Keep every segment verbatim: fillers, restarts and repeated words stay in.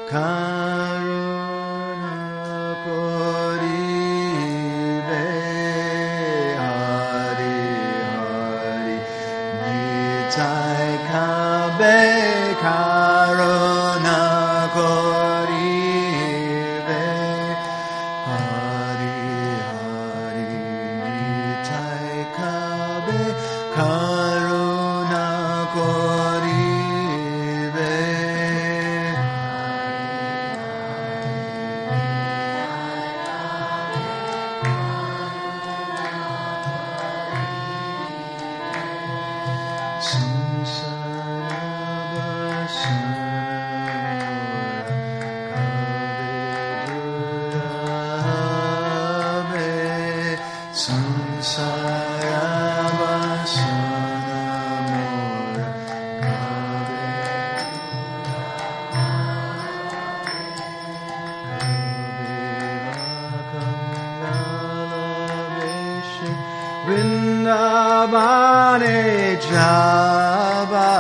Vrindavane Java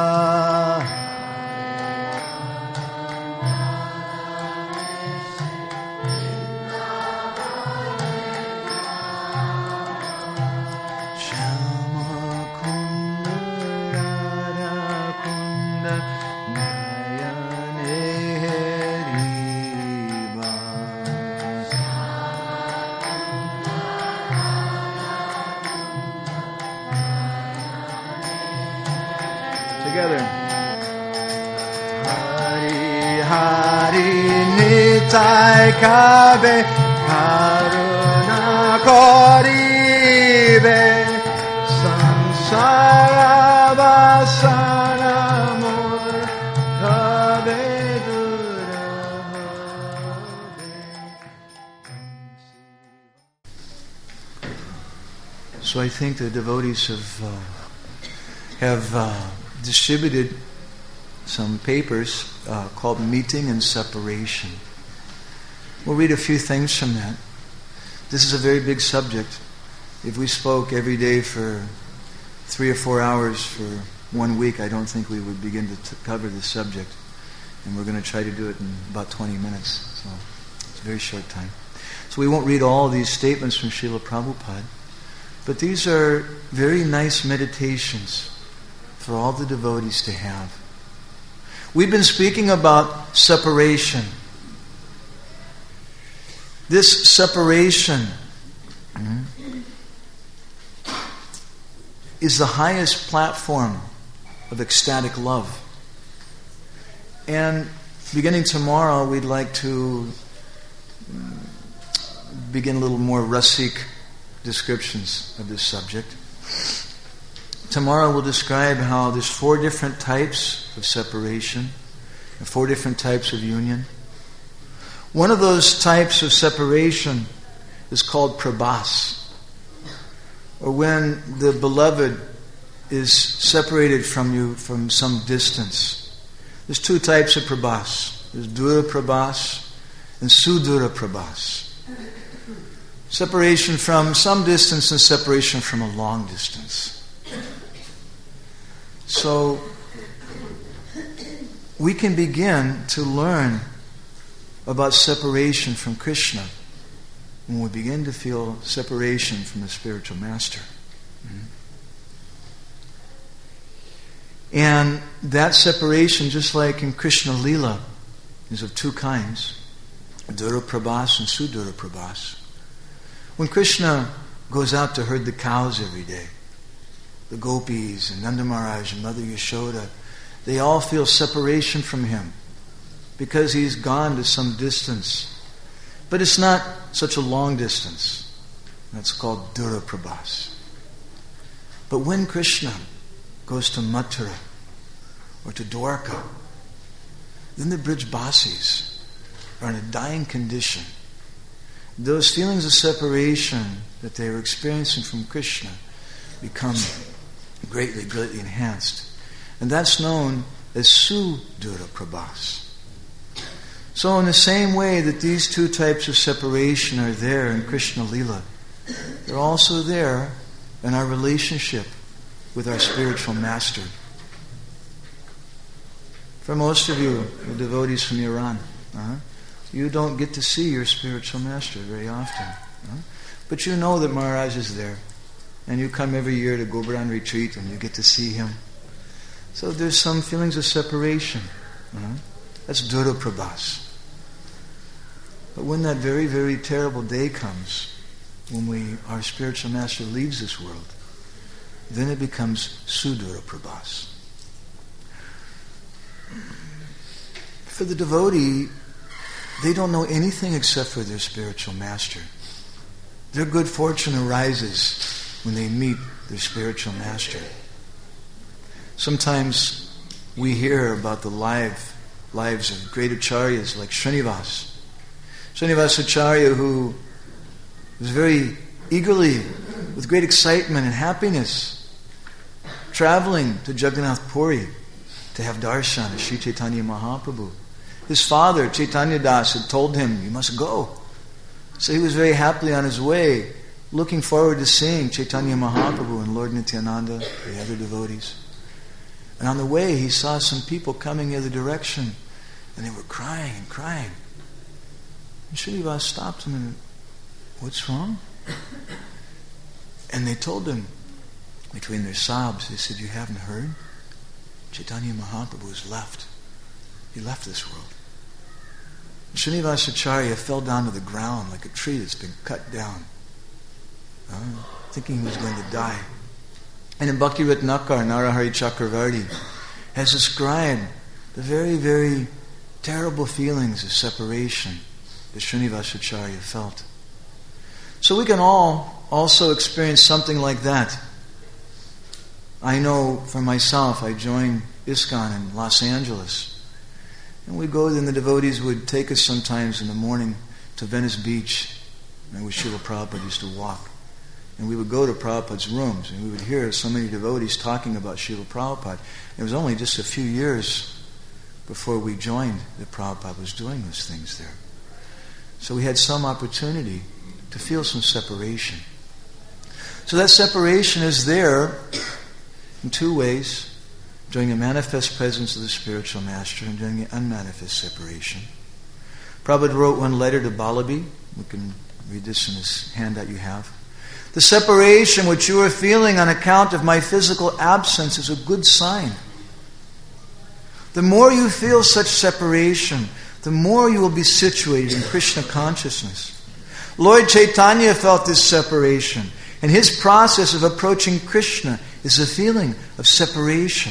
Shama Kunda Radha Kunda Nayane Heriva Together. Hari Hari Nitai Kabe Karuna Koribe Sansara Vasana Mur Kabe Dura. So I think the devotees have uh, have uh, distributed some papers uh, called Meeting and Separation. We'll read a few things from that. This is a very big subject. If we spoke every day for three or four hours for one week, I don't think we would begin to t- cover this subject. And we're going to try to do it in about twenty minutes. So it's a very short time. So we won't read all these statements from Srila Prabhupada. But these are very nice meditations for all the devotees to have. We've been speaking about separation. This separation mm, is the highest platform of ecstatic love. And beginning tomorrow, we'd like to begin a little more Rasik descriptions of this subject. Tomorrow we'll describe how there's four different types of separation and four different types of union. One of those types of separation is called prabhas, or when the beloved is separated from you from some distance. There's two types of prabhas. There's dura prabhas and sudura prabhas. Separation from some distance and separation from a long distance. So we can begin to learn about separation from Krishna when we begin to feel separation from the spiritual master. Mm-hmm. And that separation, just like in Krishna Lila, is of two kinds, Dura Prabhas and Sudura Prabhas. When Krishna goes out to herd the cows every day, the gopis and Nanda Maharaj and Mother Yashoda, they all feel separation from him because he's gone to some distance. But it's not such a long distance. That's called Dura Prabhas. But when Krishna goes to Mathura or to Dwarka, then the Brijbasis are in a dying condition. Those feelings of separation that they were experiencing from Krishna become greatly, greatly enhanced. And that's known as Sudura Prabhas. So in the same way that these two types of separation are there in Krishna Lila, they're also there in our relationship with our spiritual master. For most of you, the devotees from Iran, uh-huh, you don't get to see your spiritual master very often. Uh-huh. But you know that Maharaj is there. And you come every year to Govardhan retreat and you get to see him. So there's some feelings of separation. Uh-huh. That's Dura Prabhas. But when that very, very terrible day comes, when we, our spiritual master leaves this world, then it becomes Sudura Prabhas. For the devotee, they don't know anything except for their spiritual master. Their good fortune arises when they meet their spiritual master. Sometimes we hear about the life, lives of great acharyas like Srinivas. Srinivas Acharya, who was very eagerly, with great excitement and happiness, traveling to Jagannath Puri to have darshan of Sri Chaitanya Mahaprabhu. His father, Chaitanya Das, had told him, you must go. So he was very happily on his way, looking forward to seeing Chaitanya Mahaprabhu and Lord Nityananda, the other devotees. And on the way, he saw some people coming the other direction, and they were crying and crying. And Srinivas stopped him and, what's wrong? And they told him, between their sobs, they said, you haven't heard? Chaitanya Mahaprabhu has left. He left this world. And Srinivas Acharya fell down to the ground like a tree that's been cut down, uh, thinking he was going to die. And in Bhakti Ratnakar, Narahari Chakravarti has described the very, very terrible feelings of separation that Srinivas Acharya felt. So we can all also experience something like that. I know for myself, I joined ISKCON in Los Angeles. And we'd go, then the devotees would take us sometimes in the morning to Venice Beach, and where Srila Prabhupada used to walk. And we would go to Prabhupada's rooms, and we would hear so many devotees talking about Srila Prabhupada. It was only just a few years before we joined that Prabhupada was doing those things there. So we had some opportunity to feel some separation. So that separation is there in two ways: during the manifest presence of the spiritual master and during the unmanifest separation. Prabhupada wrote one letter to Balabi. We can read this in this handout you have. The separation which you are feeling on account of my physical absence is a good sign. The more you feel such separation, the more you will be situated in Krishna consciousness. Lord Chaitanya felt this separation, and his process of approaching Krishna is a feeling of separation.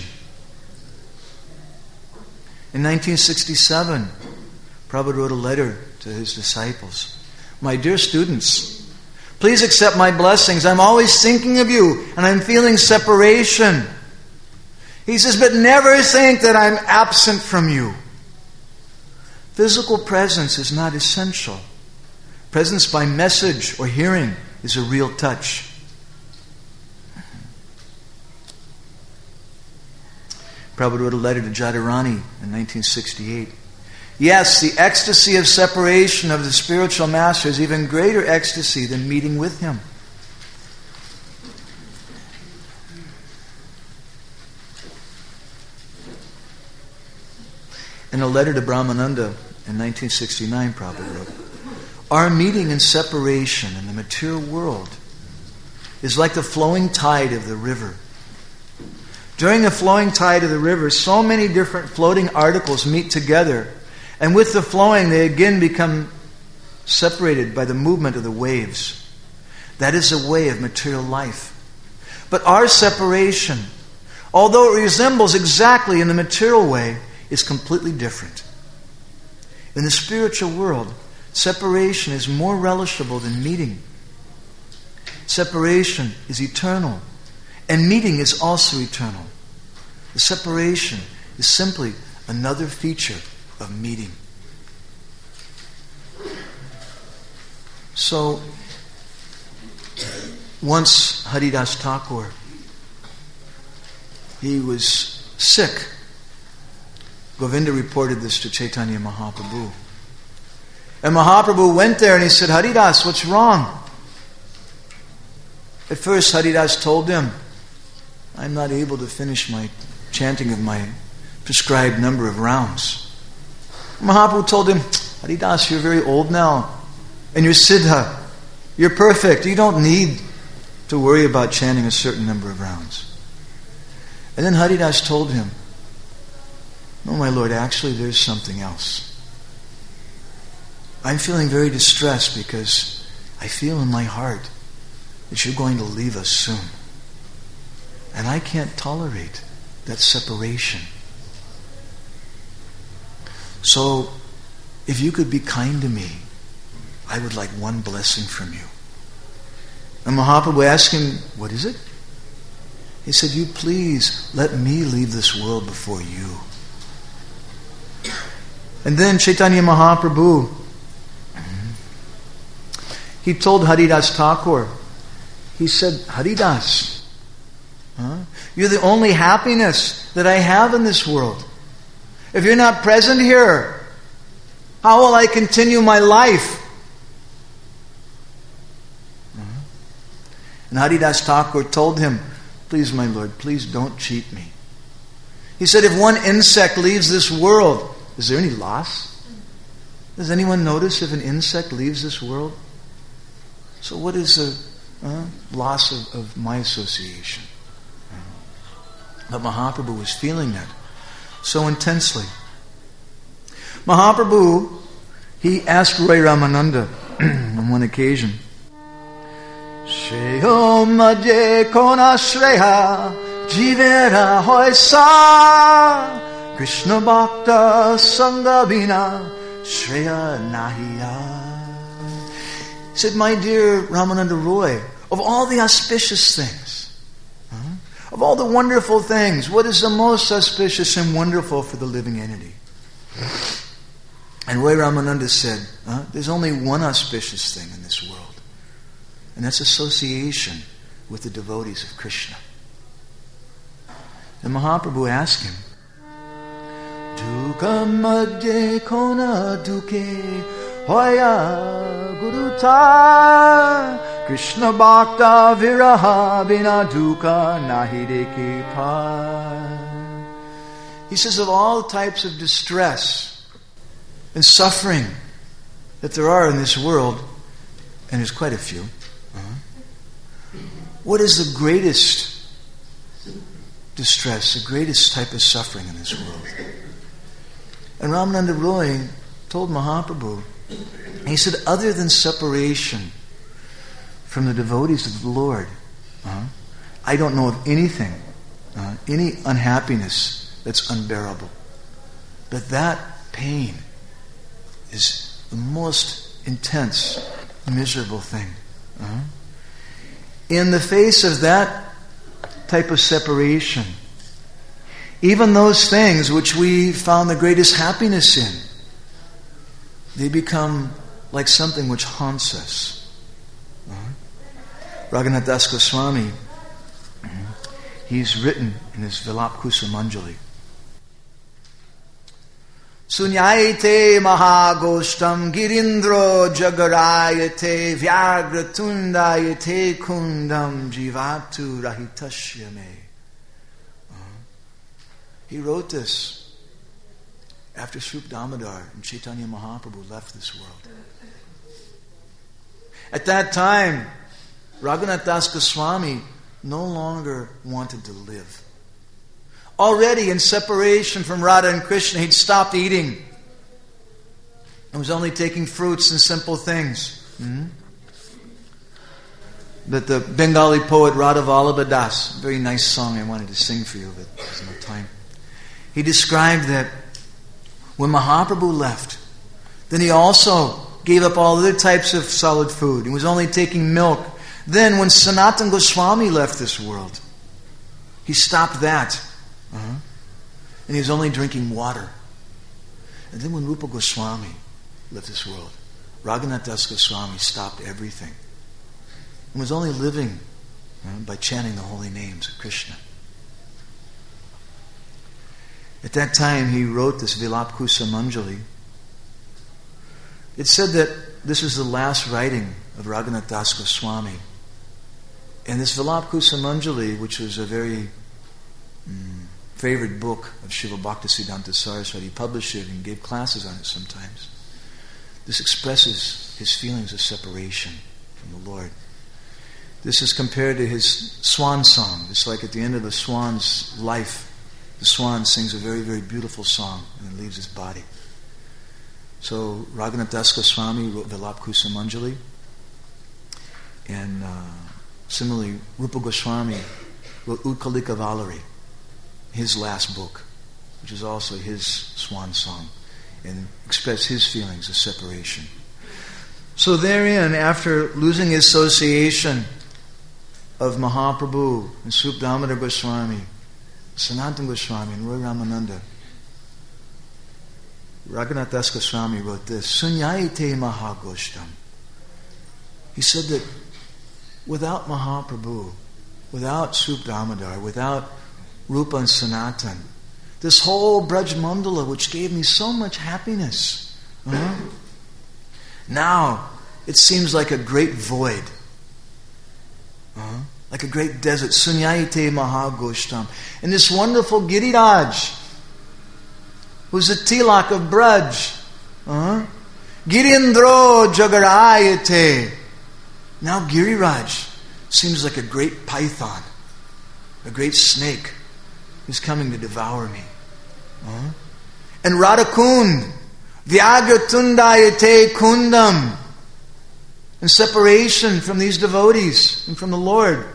In nineteen sixty-seven, Prabhupada wrote a letter to his disciples. My dear students, please accept my blessings. I'm always thinking of you, and I'm feeling separation. He says, but never think that I'm absent from you. Physical presence is not essential. Presence by message or hearing is a real touch. Prabhupada wrote a letter to Jadharani in nineteen sixty-eight. Yes, the ecstasy of separation of the spiritual master is even greater ecstasy than meeting with him. In a letter to Brahmananda in nineteen sixty-nine, Prabhupada wrote, our meeting in separation in the material world is like the flowing tide of the river. During the flowing tide of the river, so many different floating articles meet together, and with the flowing they again become separated by the movement of the waves. That is the way of material life. But our separation, although it resembles exactly in the material way, is completely different. In the spiritual world, separation is more relishable than meeting. Separation is eternal, and meeting is also eternal. The separation is simply another feature of meeting. So, once Haridas Thakur, he was sick. Govinda reported this to Chaitanya Mahaprabhu. And Mahaprabhu went there and he said, Haridas, what's wrong? At first Haridas told him, I'm not able to finish my chanting of my prescribed number of rounds. Mahaprabhu told him, Haridas, you're very old now, and you're siddha. You're perfect. You don't need to worry about chanting a certain number of rounds. And then Haridas told him, no, my Lord, actually there's something else. I'm feeling very distressed because I feel in my heart that you're going to leave us soon. And I can't tolerate that separation. So, if you could be kind to me, I would like one blessing from you. And Mahaprabhu asked him, what is it? He said, you please let me leave this world before you. And then Chaitanya Mahaprabhu, he told Haridas Thakur, he said, Haridas, huh? You're the only happiness that I have in this world. If you're not present here, how will I continue my life? And Haridas Thakur told him, please, my Lord, please don't cheat me. He said, if one insect leaves this world, is there any loss? Does anyone notice if an insect leaves this world? So what is the uh, loss of, of my association? But Mahaprabhu was feeling that so intensely. Mahaprabhu, he asked Roy Ramananda on one occasion, Shreyo madye kona shreya jivera hoisa Krishna bhakta sangha vina shreya nahiya. He said, my dear Ramananda Roy, of all the auspicious things, huh, of all the wonderful things, what is the most auspicious and wonderful for the living entity? And Roy Ramananda said, huh, there's only one auspicious thing in this world. And that's association with the devotees of Krishna. And Mahaprabhu asked him, Dukkha madhye kona dukkhe hoya guruta Krishna bhakta viraha vina dukkha nahi dekhi pa. He says, of all types of distress and suffering that there are in this world, and there's quite a few, uh-huh, what is the greatest distress, the greatest type of suffering in this world? And Ramananda Roy told Mahaprabhu, he said, other than separation from the devotees of the Lord, uh, I don't know of anything, uh, any unhappiness that's unbearable. But that pain is the most intense, miserable thing. Uh, in the face of that type of separation, even those things which we found the greatest happiness in, they become like something which haunts us. Uh-huh. Raghunath Das Goswami, he's written in his Vilapkusa Manjali, Sunyayate mahagoshtam girindro jagarayate vyagratundayate kundam jivatu rahitashyame. He wrote this after Srup Damodar and Chaitanya Mahaprabhu left this world. At that time, Raghunath Das Goswami no longer wanted to live. Already in separation from Radha and Krishna, he'd stopped eating and was only taking fruits and simple things. Mm-hmm. But the Bengali poet Radha Vallabha Das, a very nice song I wanted to sing for you, but there's no time. He described that when Mahaprabhu left, then he also gave up all other types of solid food. He was only taking milk. Then when Sanatana Goswami left this world, he stopped that. Uh-huh. And he was only drinking water. And then when Rupa Goswami left this world, Raghunath Das Goswami stopped everything and was only living uh, by chanting the holy names of Krishna. At that time, he wrote this Vilapkusa Manjali. It said that this is the last writing of Raghunath Das Goswami. And this Vilapkusa Manjali, which was a very mm, favorite book of Srila Bhaktisiddhanta Saraswati. He published it and gave classes on it sometimes. This expresses his feelings of separation from the Lord. This is compared to his swan song. It's like at the end of the swan's life, the swan sings a very, very beautiful song and then leaves his body. So Raghunath Das Goswami wrote Vilap Kusumanjali, and uh, similarly Rupa Goswami wrote Utkalika Valari, his last book, which is also his swan song, and expressed his feelings of separation. So therein, after losing his association of Mahaprabhu and Swarup Damodar Goswami, Sanatana Goswami and Roy Ramananda, Raghunath Das Goswami wrote this, Sunyayate Mahagoshtam. He said that without Mahaprabhu, without Swarup Damodar, without Rupa and Sanatan, this whole Braj Mandala, which gave me so much happiness, uh-huh, now it seems like a great void. Uh-huh. Like a great desert. Sunyayate Mahagoshtam. And this wonderful Giriraj, who's the tilak of Braj. Uh-huh. Girindro Jagarayate. Now Giriraj seems like a great python, a great snake who's coming to devour me. Uh-huh. And Radhakund, Vyagatundayate Kundam. And separation from these devotees and from the Lord.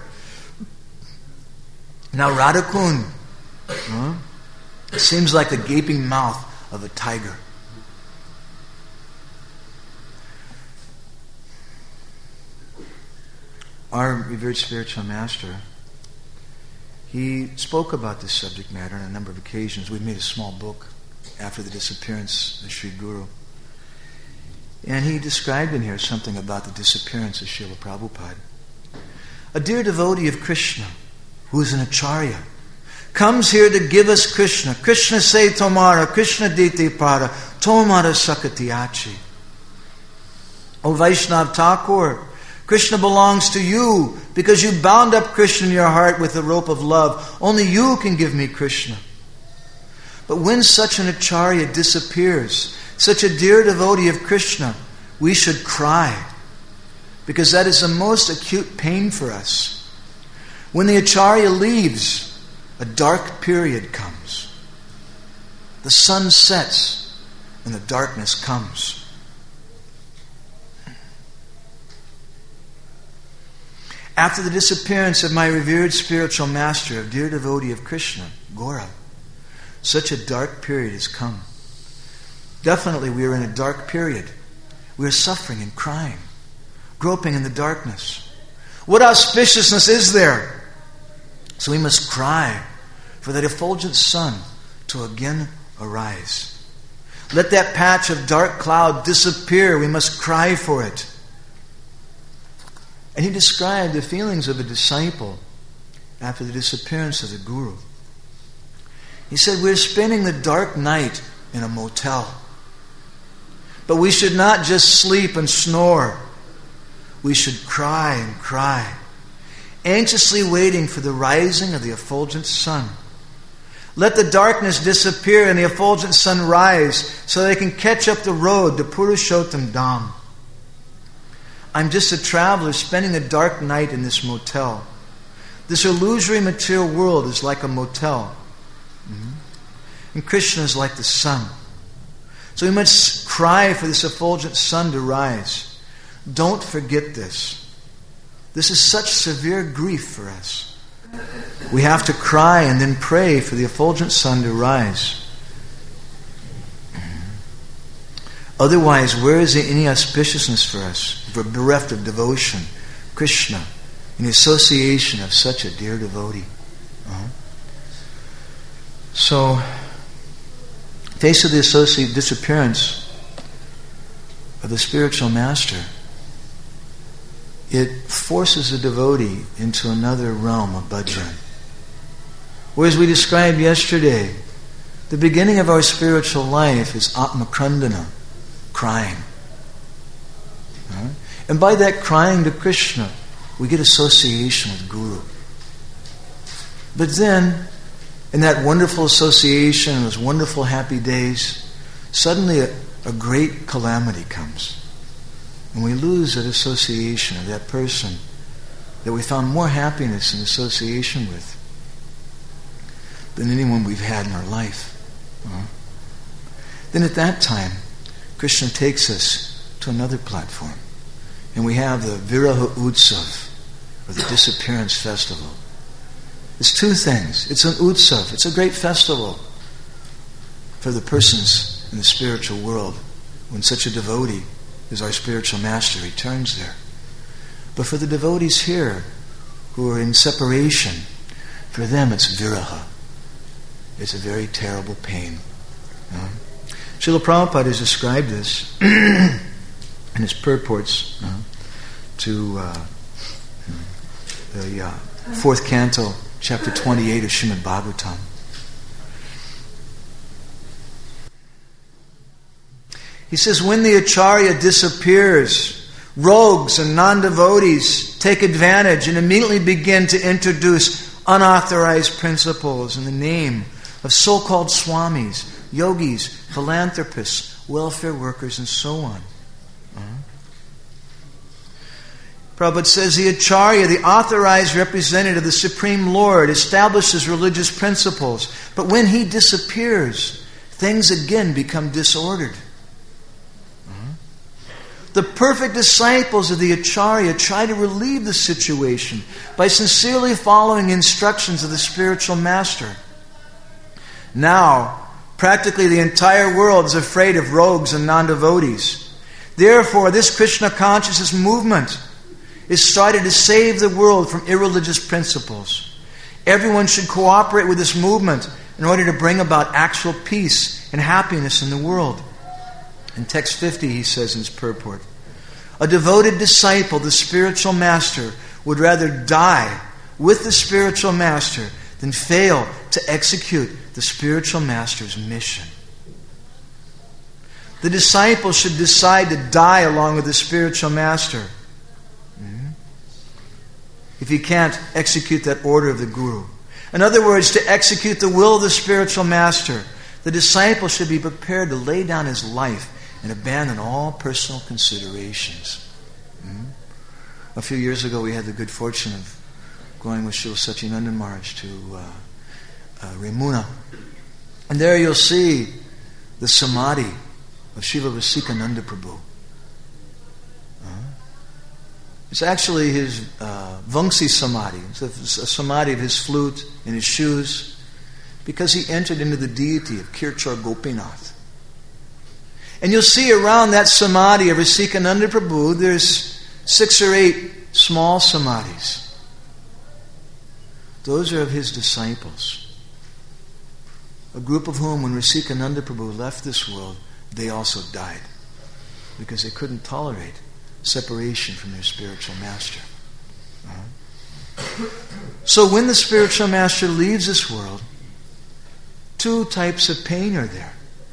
Now Radhakund, huh? It seems like the gaping mouth of a tiger. Our revered spiritual master, he spoke about this subject matter on a number of occasions. We made a small book after the disappearance of Sri Guru. And he described in here something about the disappearance of Srila Prabhupada. A dear devotee of Krishna, who is an acharya, comes here to give us Krishna. Krishna se tomara, Krishna dite para, tomara sakatiachi. O Vaishnav Thakur, Krishna belongs to you because you bound up Krishna in your heart with the rope of love. Only you can give me Krishna. But when such an acharya disappears, such a dear devotee of Krishna, we should cry, because that is the most acute pain for us. When the acharya leaves, a dark period comes. The sun sets and the darkness comes. After the disappearance of my revered spiritual master, a dear devotee of Krishna, Gaura, such a dark period has come. Definitely we are in a dark period. We are suffering and crying, groping in the darkness. What auspiciousness is there? So we must cry for that effulgent sun to again arise. Let that patch of dark cloud disappear. We must cry for it. And he described the feelings of a disciple after the disappearance of the Guru. He said, we're spending the dark night in a motel. But we should not just sleep and snore. We should cry and cry, anxiously waiting for the rising of the effulgent sun. Let the darkness disappear and the effulgent sun rise so they can catch up the road to Purushottam Dham. I'm just a traveler spending the dark night in this motel. This illusory material world is like a motel. Mm-hmm. And Krishna is like the sun. So we must cry for this effulgent sun to rise. Don't forget this. This is such severe grief for us. We have to cry and then pray for the effulgent sun to rise. Otherwise, where is there any auspiciousness for us if we're bereft of devotion, Krishna, in the association of such a dear devotee? Uh-huh. So, face of the associate disappearance of the spiritual master, it forces the devotee into another realm of bhajan. Whereas we described yesterday, the beginning of our spiritual life is atmakrandana, crying. Right? And by that crying to Krishna, we get association with Guru. But then, in that wonderful association, those wonderful happy days, suddenly a, a great calamity comes. And we lose that association of that person that we found more happiness in association with than anyone we've had in our life. Uh-huh. Then at that time, Krishna takes us to another platform. And we have the Viraha Utsav, or the Disappearance Festival. It's two things. It's an Utsav. It's a great festival for the persons in the spiritual world when such a devotee as our spiritual master returns there. But for the devotees here who are in separation, for them it's viraha. It's a very terrible pain. Uh, Srila Prabhupada has described this in his purports uh, to uh, the uh, fourth canto, chapter twenty-eight of Srimad Bhagavatam. He says, when the acharya disappears, rogues and non-devotees take advantage and immediately begin to introduce unauthorized principles in the name of so-called swamis, yogis, philanthropists, welfare workers, and so on. Uh-huh. Prabhupada says the acharya, the authorized representative of the Supreme Lord, establishes religious principles, but when he disappears, things again become disordered. The perfect disciples of the Acharya try to relieve the situation by sincerely following instructions of the spiritual master. Now, practically the entire world is afraid of rogues and non-devotees. Therefore, this Krishna consciousness movement is started to save the world from irreligious principles. Everyone should cooperate with this movement in order to bring about actual peace and happiness in the world. In text fifty, he says in his purport, a devoted disciple of the spiritual master would rather die with the spiritual master than fail to execute the spiritual master's mission. The disciple should decide to die along with the spiritual master mm-hmm. if he can't execute that order of the guru. In other words, to execute the will of the spiritual master, the disciple should be prepared to lay down his life and abandon all personal considerations. Mm-hmm. A few years ago, we had the good fortune of going with Srila Satyananda Maharaj to uh, uh, Ramuna. And there you'll see the samadhi of Srila Rasikananda Prabhu. Uh-huh. It's actually his uh, Vangsi samadhi. It's a, a samadhi of his flute and his shoes, because he entered into the deity of Kirchar Gopinath. And you'll see around that samadhi of Rasikananda Prabhu, there's six or eight small samadhis. Those are of his disciples. A group of whom, when Rasikananda Prabhu left this world, they also died. Because they couldn't tolerate separation from their spiritual master. Uh-huh. So when the spiritual master leaves this world, two types of pain are there.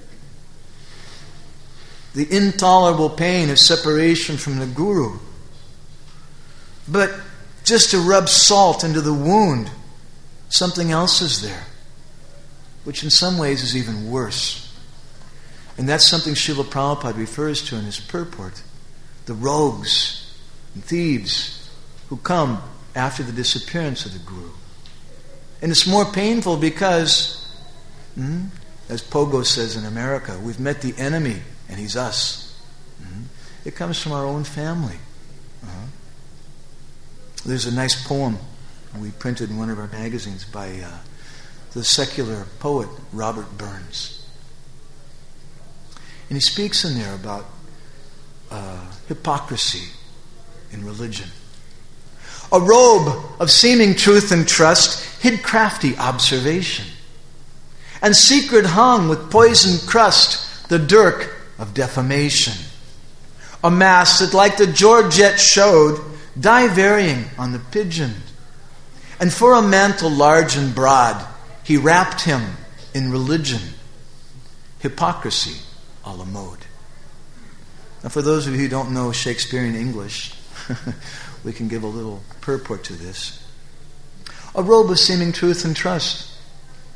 The intolerable pain of separation from the guru. But just to rub salt into the wound, something else is there, which in some ways is even worse. And that's something Srila Prabhupada refers to in his purport. The rogues and thieves who come after the disappearance of the guru. And it's more painful because, hmm, as Pogo says in America, we've met the enemy and he's us. Mm-hmm. It comes from our own family. Uh-huh. There's a nice poem we printed in one of our magazines by uh, the secular poet Robert Burns. And he speaks in there about uh, hypocrisy in religion. A robe of seeming truth and trust hid crafty observation, and secret hung with poisoned crust the dirk of defamation. A mask that, like the Georgette showed, dye varying on the pigeon. And for a mantle large and broad, he wrapped him in religion. Hypocrisy a la mode. Now, for those of you who don't know Shakespearean English, we can give a little purport to this. A robe of seeming truth and trust.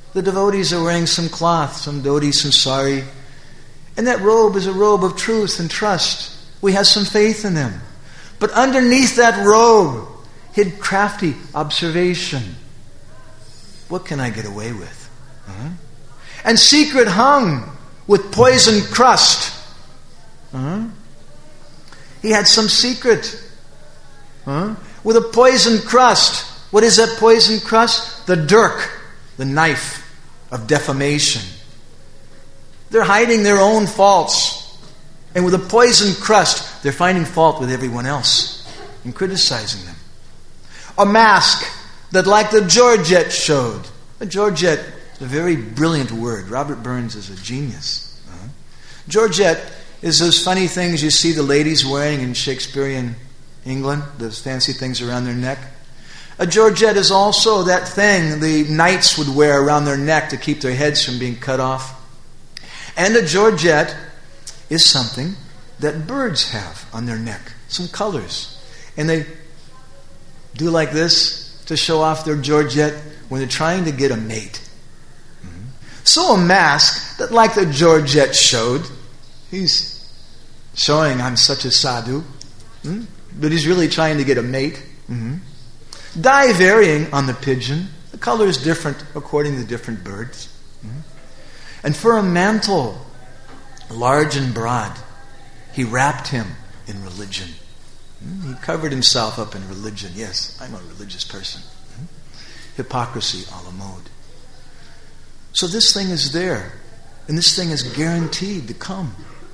The devotees are wearing some cloth, some dhoti, some sari. And that robe is a robe of truth and trust. We have some faith in them. But underneath that robe hid crafty observation. What can I get away with? Uh-huh. And secret hung with poison crust. Uh-huh. He had some secret. Uh-huh. With a poison crust. What is that poison crust? The dirk, the knife of defamation. They're hiding their own faults. And with a poison crust, they're finding fault with everyone else and criticizing them. A mask that, like the Georgette showed. A Georgette is a very brilliant word. Robert Burns is a genius. Uh-huh. Georgette is those funny things you see the ladies wearing in Shakespearean England, those fancy things around their neck. A Georgette is also that thing the knights would wear around their neck to keep their heads from being cut off. And a Georgette is something that birds have on their neck, some colors. And they do like this to show off their Georgette when they're trying to get a mate. Mm-hmm. So a mask that, like the Georgette showed, he's showing I'm such a sadhu, mm-hmm. but he's really trying to get a mate. Mm-hmm. Dye varying on the pigeon. The color is different according to different birds. Mm-hmm. And for a mantle, large and broad, he wrapped him in religion. He covered himself up in religion. Yes, I'm a religious person. Hypocrisy a la mode. So this thing is there, and this thing is guaranteed to come.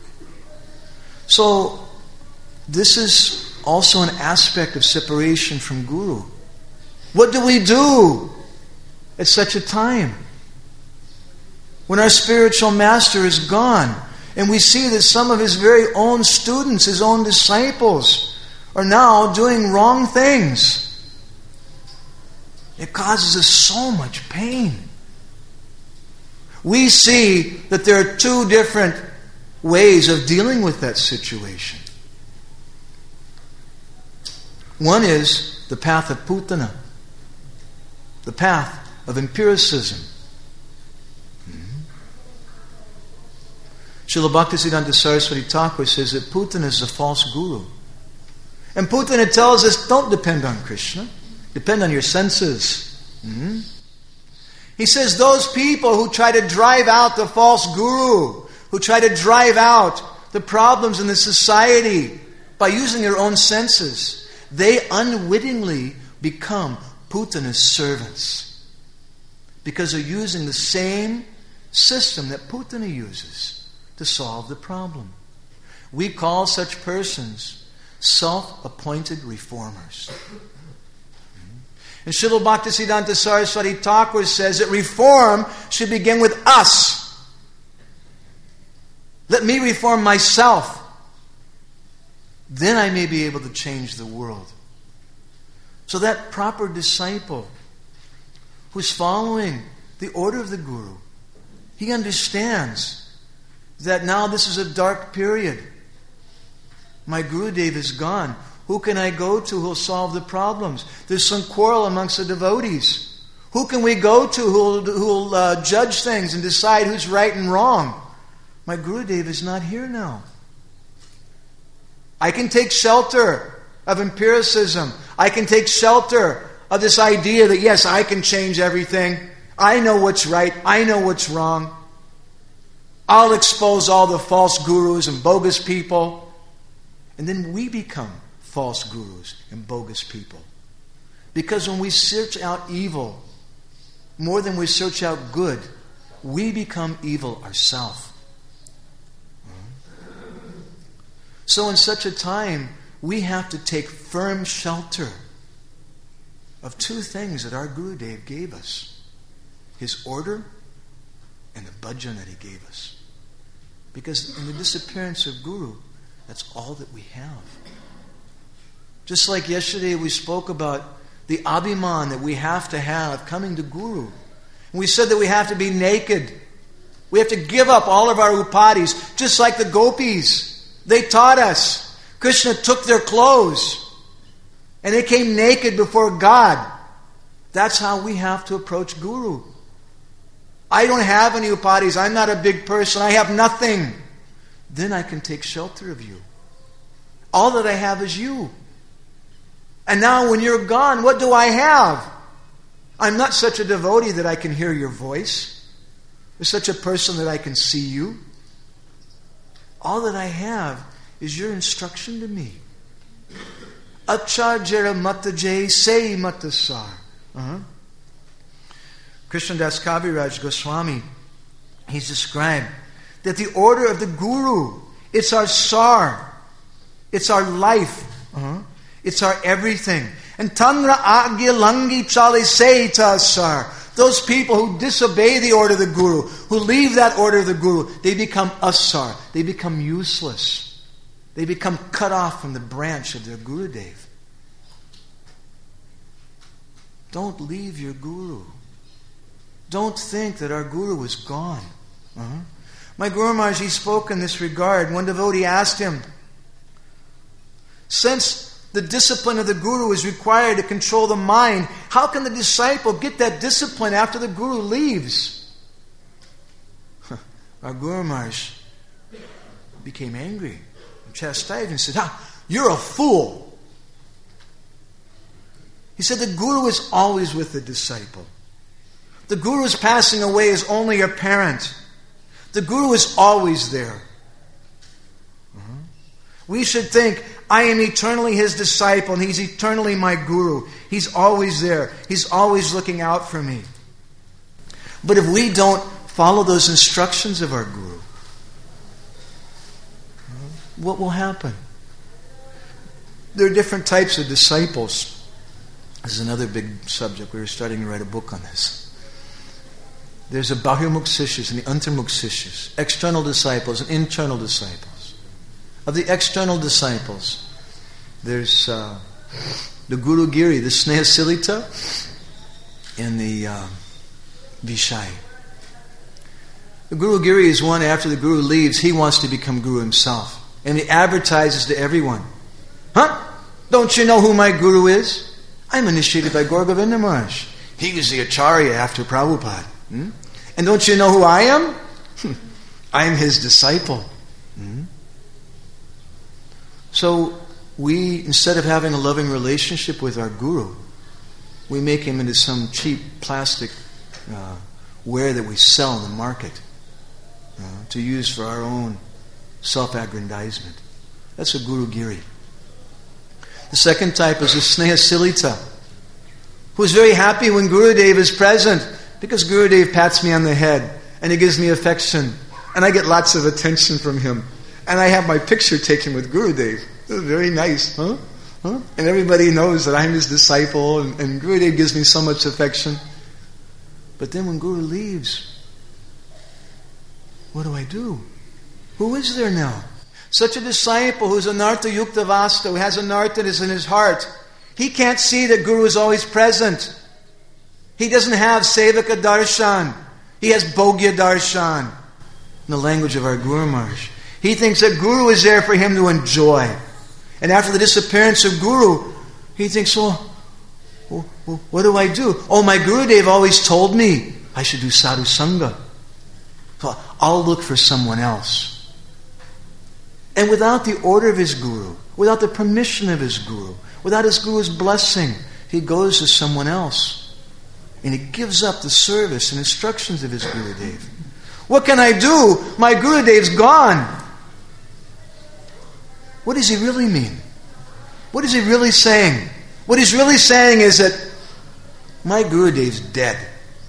So this is also an aspect of separation from Guru. What do we do at such a time? When our spiritual master is gone, and we see that some of his very own students, his own disciples, are now doing wrong things. It causes us so much pain. We see that there are two different ways of dealing with that situation. One is the path of Putana, the path of empiricism. Srila Bhaktisiddhanta Saraswati Thakur says that Putana is a false guru. And Putana tells us, don't depend on Krishna. Depend on your senses. Mm-hmm. He says those people who try to drive out the false guru, who try to drive out the problems in the society by using their own senses, they unwittingly become Putana's servants. Because they're using the same system that Putana uses to solve the problem. We call such persons self-appointed reformers. And Srila Bhaktisiddhanta Saraswati Thakur says that reform should begin with us. Let me reform myself. Then I may be able to change the world. So that proper disciple who's following the order of the Guru, he understands that now this is a dark period. My Gurudev is gone. Who can I go to who will solve the problems? There's some quarrel amongst the devotees. Who can we go to who will, who will uh, judge things and decide who's right and wrong? My Gurudev is not here now. I can take shelter of empiricism. I can take shelter of this idea that yes, I can change everything. I know what's right. I know what's wrong. I'll expose all the false gurus and bogus people. And then we become false gurus and bogus people. Because when we search out evil, more than we search out good, we become evil ourselves. So in such a time, we have to take firm shelter of two things that our Gurudev gave us. His order and the bhajan that he gave us. Because in the disappearance of Guru, that's all that we have. Just like yesterday we spoke about the abhiman that we have to have coming to Guru. And we said that we have to be naked. We have to give up all of our upadhis, just like the gopis. They taught us. Krishna took their clothes and they came naked before God. That's how we have to approach Guru. I don't have any upadhis. I'm not a big person. I have nothing. Then I can take shelter of you. All that I have is you. And now when you're gone, what do I have? I'm not such a devotee that I can hear your voice. Or such a person that I can see you. All that I have is your instruction to me. Acharjara matajay say matasar. Uh-huh. Krishnadas Kaviraj Goswami, he's described that the order of the Guru, it's our sar, it's our life, uh-huh. It's our everything. And tanra agya langi chale say sar. Those people who disobey the order of the Guru, who leave that order of the Guru, they become asar, they become useless. They become cut off from the branch of their Gurudev. Don't leave your Guru. Don't think that our Guru is gone. Uh-huh. My Guru Maharaj, he spoke in this regard. One devotee asked him, since the discipline of the Guru is required to control the mind, how can the disciple get that discipline after the Guru leaves? Our Guru Maharaj became angry and chastised and said, ah, you're a fool. He said the Guru is always with the disciple. The Guru's passing away is only a parent. The Guru is always there. Uh-huh. We should think, I am eternally his disciple and he's eternally my Guru. He's always there. He's always looking out for me. But if we don't follow those instructions of our Guru, what will happen? There are different types of disciples. This is another big subject. We were starting to write a book on this. There's a Bahirmukh Sishyas and the Antarmukh Sishyas, external disciples and internal disciples. Of the external disciples, there's uh, the Guru Giri, the Snehasilita, and the uh, Vishai. The Guru Giri is one, after the Guru leaves, he wants to become Guru himself. And he advertises to everyone, huh? Don't you know who my Guru is? I'm initiated by Gaura Govinda Maharaj. He was the Acharya after Prabhupada. Hmm? And don't you know who I am? I am his disciple. Hmm? So we, instead of having a loving relationship with our Guru, we make him into some cheap plastic uh, ware that we sell in the market uh, to use for our own self-aggrandizement. That's a Guru Giri. The second type is a Snehasilita, who is very happy when Gurudev is present, because Gurudev pats me on the head and he gives me affection and I get lots of attention from him and I have my picture taken with Gurudev. This is very nice, huh? huh? And everybody knows that I'm his disciple and, and Gurudev gives me so much affection. But then when Guru leaves, what do I do? Who is there now? Such a disciple who's anartha yukta vasta, who has anartha in his heart. He can't see that Guru is always present. He doesn't have sevaka darshan. He has bhogya darshan. In the language of our Guru Maharaj. He thinks that Guru is there for him to enjoy. And after the disappearance of Guru, he thinks, oh, oh, oh what do I do? Oh, my Gurudev always told me I should do sadhu sangha. So I'll look for someone else. And without the order of his Guru, without the permission of his Guru, without his Guru's blessing, he goes to someone else. And he gives up the service and instructions of his Gurudev. What can I do? My Gurudev's gone. What does he really mean? What is he really saying? What he's really saying is that my Gurudev's dead.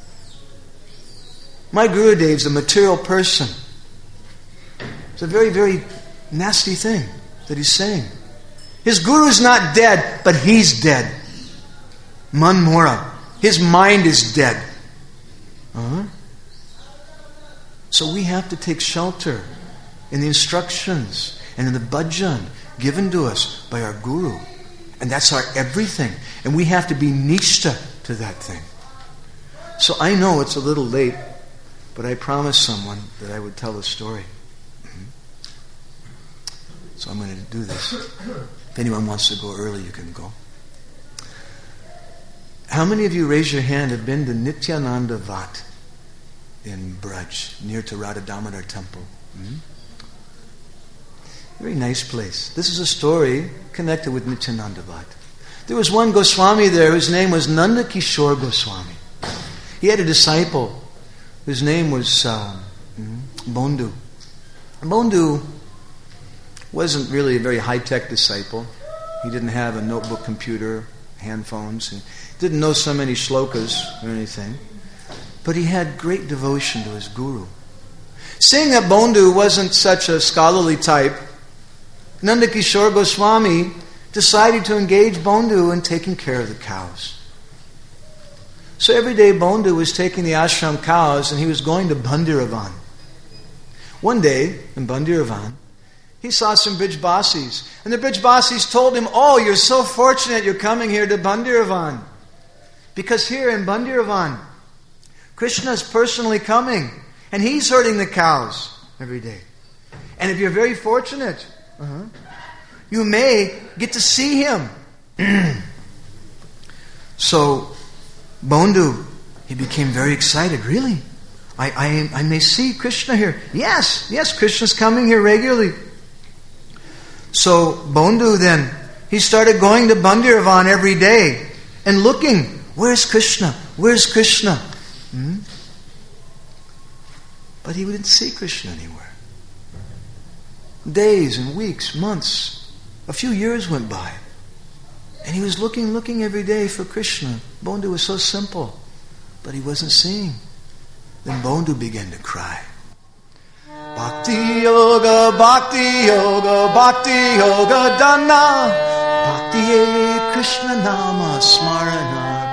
My Gurudev's a material person. It's a very, very nasty thing that he's saying. His Guru's not dead, but he's dead. Manmora. His mind is dead. Uh-huh. So we have to take shelter in the instructions and in the bhajan given to us by our Guru. And that's our everything. And we have to be nishta to that thing. So I know it's a little late, but I promised someone that I would tell a story. Mm-hmm. So I'm going to do this. If anyone wants to go early, you can go. How many of you, raise your hand, have been to Nityananda Vat in Braj, near to Radha Damodar temple. Hmm? Very nice place. This is a story connected with Nityananda Bhatt. There was one Goswami there whose name was Nanda Kishore Goswami. He had a disciple whose name was uh, Bondu. Bondu wasn't really a very high-tech disciple. He didn't have a notebook computer, hand phones. He didn't know so many shlokas or anything. But he had great devotion to his guru. Seeing that Bondu wasn't such a scholarly type, Nanda Kishore Goswami decided to engage Bondu in taking care of the cows. So every day Bondu was taking the ashram cows and he was going to Bandiravan. One day in Bandiravan, he saw some Brijbasis. And the Brijbasis told him, "Oh, you're so fortunate you're coming here to Bandiravan. Because here in Bandiravan, Krishna is personally coming and he's herding the cows every day. And if you're very fortunate, uh-huh, you may get to see him." So Bondu, he became very excited. Really? I, I, I may see Krishna here. Yes, yes, Krishna's coming here regularly. So Bondu then, he started going to Bandiravan every day and looking, where's Krishna? Where's Krishna? Hmm? But he didn't see Krishna anywhere. Days and weeks, months, a few years went by. And he was looking, looking every day for Krishna. Bondu was so simple, but he wasn't seeing. Then Bondu began to cry. Bhakti Yoga, Bhakti Yoga, Bhakti Yoga Dana, Bhakti Ye Krishna Nama Smarana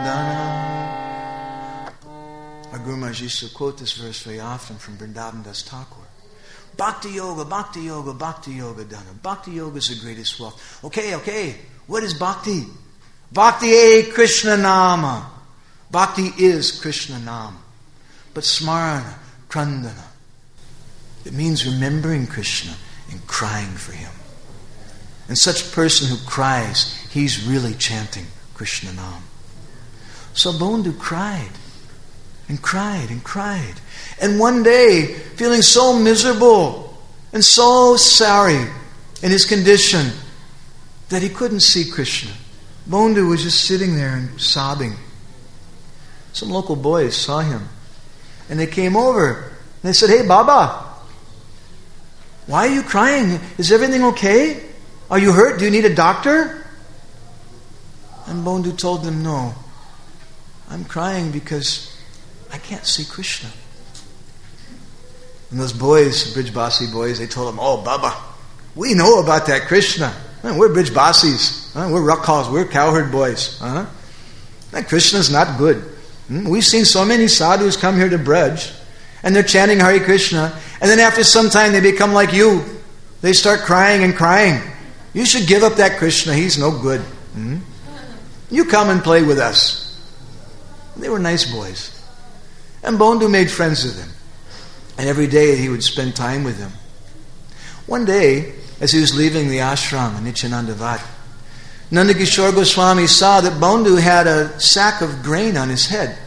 Prandana. Our Guru Maharaj used to quote this verse very often from Vrindavan Das Thakur. Bhakti Yoga, Bhakti Yoga, Bhakti Yoga Dana. Bhakti Yoga is the greatest wealth. Okay, okay. What is Bhakti? Bhakti Ye Krishna Nama. Bhakti is Krishna Nama. But Smarana, Prandana, it means remembering Krishna and crying for him. And such a person who cries, he's really chanting Krishna Nam. So Bondu cried and cried and cried. And one day, feeling so miserable and so sorry in his condition that he couldn't see Krishna, Bondu was just sitting there and sobbing. Some local boys saw him and they came over and they said, "Hey Baba, why are you crying? Is everything okay? Are you hurt? Do you need a doctor?" And Bondu told them, "No, I'm crying because I can't see Krishna." And those boys, Brijbasi boys, they told him, "Oh Baba, we know about that Krishna. We're Brijbasis. We're Rakhals. We're cowherd boys. Uh-huh. That Krishna's not good. We've seen so many sadhus come here to Braj, and they're chanting Hare Krishna, and then after some time they become like you. They start crying and crying. You should give up that Krishna. He's no good. Hmm? You come and play with us." They were nice boys. And Bondu made friends with them. And every day he would spend time with them. One day, as he was leaving the ashram in Nityananda Bhatt, Nanda Kishore Goswami saw that Bondu had a sack of grain on his head.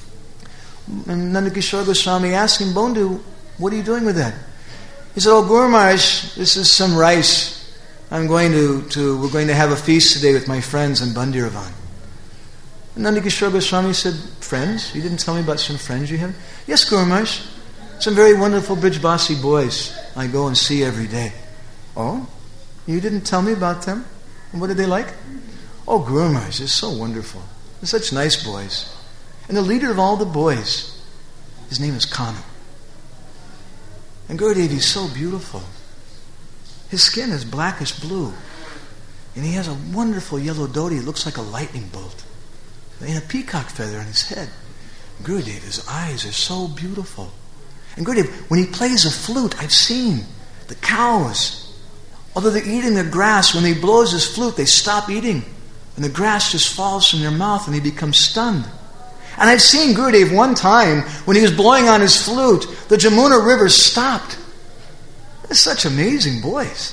And Nanda Kishore Goswami asked him, "Bondu, what are you doing with that?" He said, "Oh, Guru Maharaj, this is some rice. I'm going to, to, we're going to have a feast today with my friends in Bandiravan." And Nanda Kishore Goswami said, "Friends? You didn't tell me about some friends you have?" "Yes, Guru Maharaj. Some very wonderful Brijbasi boys I go and see every day." "Oh? You didn't tell me about them? And what are they like?" "Oh, Guru Maharaj, they're so wonderful. They're such nice boys. And the leader of all the boys, his name is Kanu. And Gurudev is so beautiful. His skin is blackish blue. And he has a wonderful yellow dhoti. It looks like a lightning bolt. And a peacock feather on his head. Gurudev, his eyes are so beautiful. And Gurudev, when he plays a flute, I've seen the cows, although they're eating their grass, when he blows his flute, they stop eating. And the grass just falls from their mouth and they become stunned. And I've seen Gurudev one time, when he was blowing on his flute, the Jamuna River stopped. They're such amazing boys.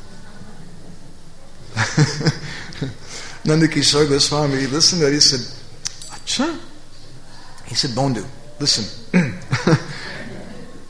Nanda Kishore Goswami listened to it. He said, "Acha?" He said, "Bondu, listen.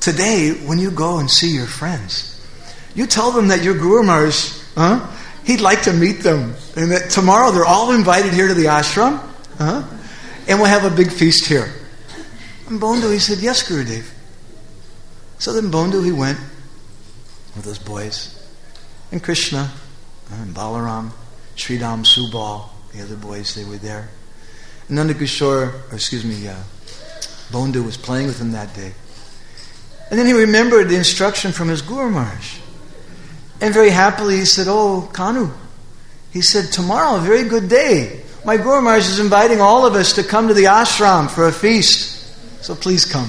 today, when you go and see your friends, you tell them that your Guru Maharaj, huh? He'd like to meet them. And that tomorrow they're all invited here to the ashram. Huh? And we'll have a big feast here. And Bondu, he said, yes, Gurudev. So then Bondu, he went with those boys. And Krishna, and Balaram, Sridham, Subal, the other boys, they were there. And Nanda Kishore, or excuse me, uh, Bondu was playing with him that day. And then he remembered the instruction from his Guru Maharaj. And very happily he said, oh, Kanu, he said, tomorrow, a very good day. My Guru Maharaj is inviting all of us to come to the ashram for a feast. So please come.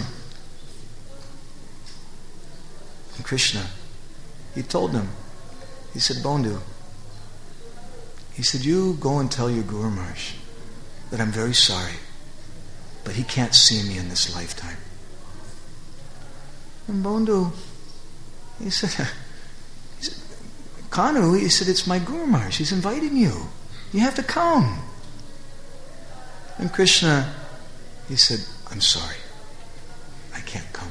And Krishna, he told them, he said, Bondu, he said, you go and tell your Guru Maharaj that I'm very sorry, but he can't see me in this lifetime. And Bondu, he said, he said, Kanu, he said, it's my Guru Maharaj. He's inviting you. You have to come. And Krishna, he said, I'm sorry. I can't come.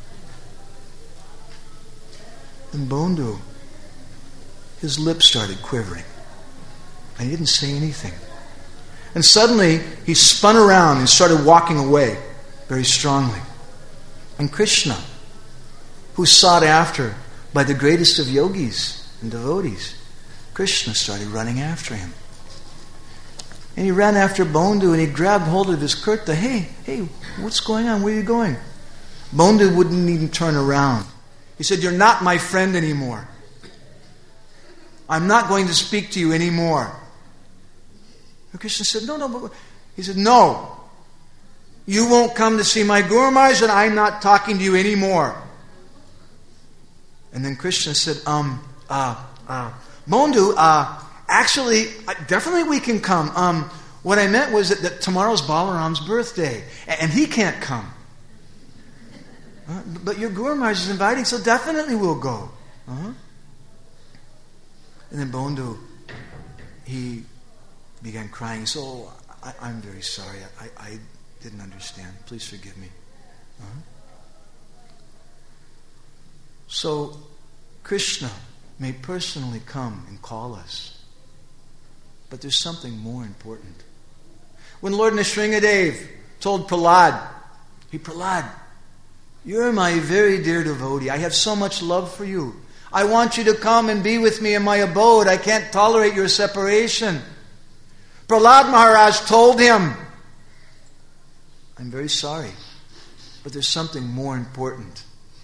And Bondu, his lips started quivering. And he didn't say anything. And suddenly, he spun around and started walking away very strongly. And Krishna, who's sought after by the greatest of yogis and devotees, Krishna started running after him. And he ran after Bondu and he grabbed hold of his kurta. Hey, hey, what's going on? Where are you going? Bondu wouldn't even turn around. He said, you're not my friend anymore. I'm not going to speak to you anymore. And Krishna said, no, no. But he said, no. You won't come to see my Guru Maharaj and I'm not talking to you anymore. And then Krishna said, um, uh, uh, Bondu, uh, actually, uh, definitely we can come. Um, what I meant was that, that tomorrow's Balaram's birthday and he can't come. Uh, but your Guru Maharaj is inviting, so definitely we'll go. Uh-huh. And then Bondu, he began crying. So, oh, I, I'm very sorry. I, I didn't understand. Please forgive me. Uh-huh. So, Krishna may personally come and call us. But there's something more important. When Lord Nrsingadev told Prahlad, hey Prahlad, you're my very dear devotee. I have so much love for you. I want you to come and be with me in my abode. I can't tolerate your separation. Prahlad Maharaj told him, I'm very sorry, but there's something more important.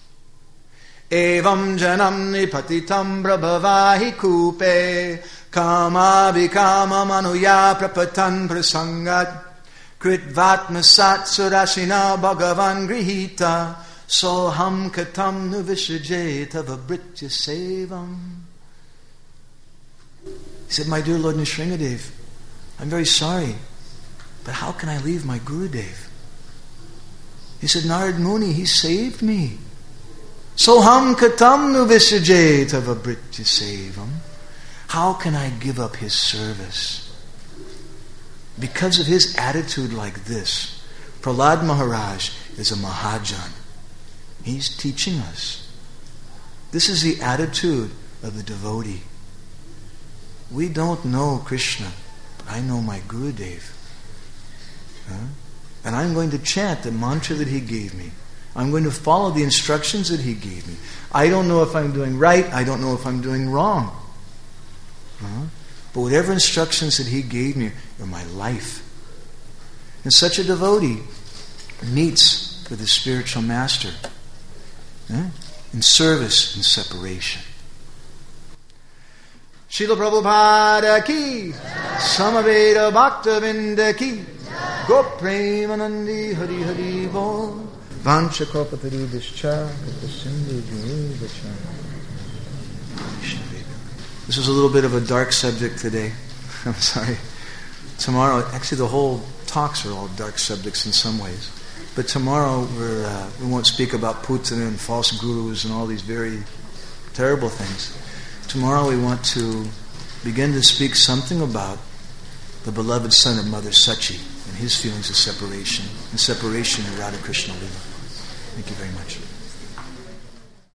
Evam janam nipatitam prabhavahi kupe kama vikama manuya prapatan prasangat kritvatmasat surasina bhagavan grihita soham katam nuvishajeta vabritya sevam. He said, my dear Lord Nrsingadev, I'm very sorry, but how can I leave my Gurudev? He said, Narad Muni, he saved me. Soham katam nu visajeta vabritya sevam. How can I give up his service? Because of his attitude like this, Prahlad Maharaj is a Mahajan. He's teaching us. This is the attitude of the devotee. We don't know Krishna, but I know my Gurudev. Huh? And I'm going to chant the mantra that he gave me. I'm going to follow the instructions that he gave me. I don't know if I'm doing right. I don't know if I'm doing wrong. Uh-huh. But whatever instructions that he gave me are my life. And such a devotee meets with his spiritual master eh? in service and separation. Srila Prabhupada ki, Samaveda Bhaktavinda ki, Go Premanandi Hari Hari Bol. This is a little bit of a dark subject today. I'm sorry. Tomorrow, actually the whole talks are all dark subjects in some ways. But tomorrow we're, uh, we won't speak about Putana and false gurus and all these very terrible things. Tomorrow we want to begin to speak something about the beloved son of Mother Sachi and his feelings of separation and separation in Radha Krishna Lila. Thank you very much.